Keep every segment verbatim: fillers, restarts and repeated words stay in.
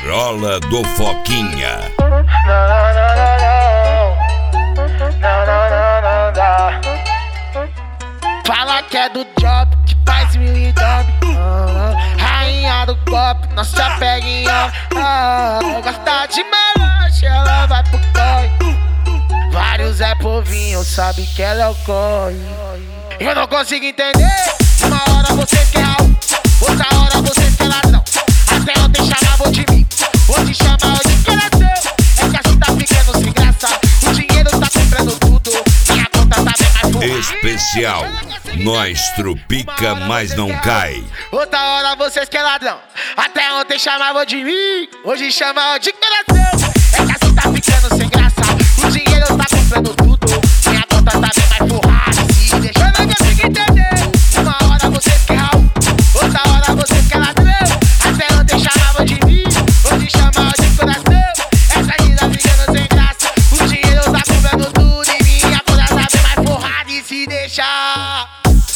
Corolla do Foquinha. Não, não, não, não, não. Não, não, não, não, não. Fala que é do job, que faz mil e dame. uh, Rainha do golpe, não se apega em homem. uh, Gosta de melanche, ela vai pro corre. Vários é povinho, sabe que ela é o corre. Eu não consigo entender. Uma hora vocês quer algo, outra hora vocês quer ladrão. Até ontem chamavam de mim, hoje chamam de que era seu. É que assim tá ficando sem graça, o dinheiro tá comprando tudo, minha conta tá bem mais forte. Especial, nós trupica, mas não cai. Outra hora vocês quer ladrão, até ontem chamavam de mim, hoje chamam de que era seu. É que assim tá ficando sem graça, o dinheiro tá comprando tudo, minha conta tá bem mais forrada. Se deixa eu não consigo entender. Uma hora vocês quer algo, outra hora vocês quer ladrão. Até ontem chamavam de mim, hoje chamam de coração. Essa vida ficando sem graça, o dinheiro tá comprando tudo e minha conta tá bem mais forrada. E se deixar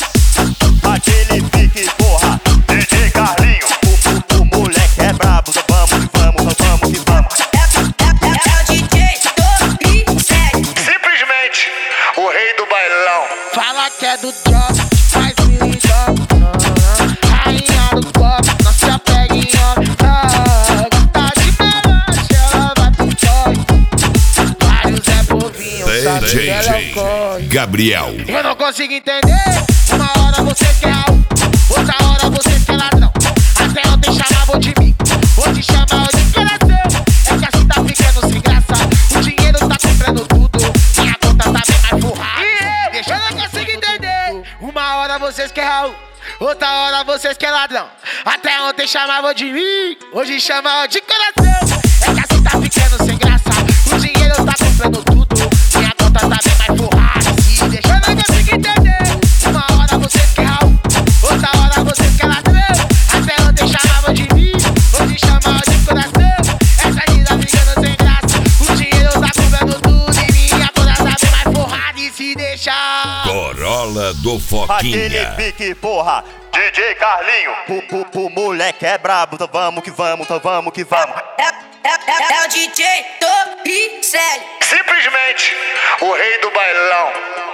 aquele pique, porra, D J Carlinho, o, o, o moleque é brabo, vamos que vamos, vamos que vamos. É o D J do sério. Simplesmente o rei do bailão. fala que é do job, faz mil e job. Rainha do golpe, não se apega em homem. Gosta de melanche, ela vai pro corre. Vários é povinho, sabe que ela é o corre. Gabriel. Eu não consigo entender. Uma hora vocês quer algo, outra hora vocês quer ladrão. Até ontem chamavam de mim, hoje chamam de coração. É que assim tá ficando sem graça, o dinheiro tá comprando tudo, minha conta tá bem mais forrada. Deixa eu não consigo entender. Uma hora vocês quer algo, outra hora vocês quer ladrão. Até ontem chamavam de mim, hoje chamam de coração. É que assim tá ficando sem graça, o dinheiro tá comprando tudo, minha conta tá bem mais forrada. Se deixa eu não consigo entender. Uma hora vocês quer algo, outra hora vocês quer ladrão. Até ontem chamavam de mim, hoje chamam de coração. Essa vida ficando sem graça, o dinheiro tá comprando tudo e minha conta tá bem mais forrada. E se deixar Corolla do Aquele Foquinha. pique, porra, D J Carlinho, o, o, o moleque é brabo, então vamos que vamos, então vamos que vamos. É, é, é, é o D J do sério. Simplesmente o rei do bailão.